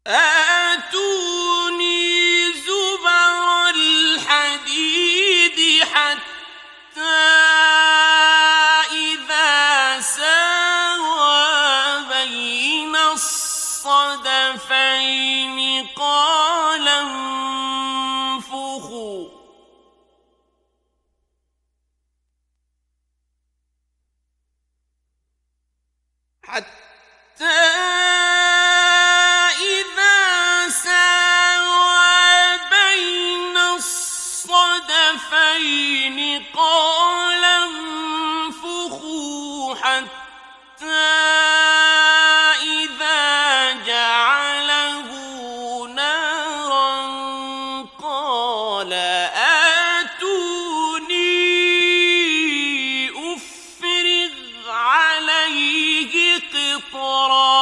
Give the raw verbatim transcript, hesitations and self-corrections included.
آتوني زبر الحديد حتى إذا ساوى بين الصدفين قال انفخوا حتى إذا ساوى بين الصدفين قال انفخوا حتى إذا جعله نارا قال آتوني أفرغ عليه قطرا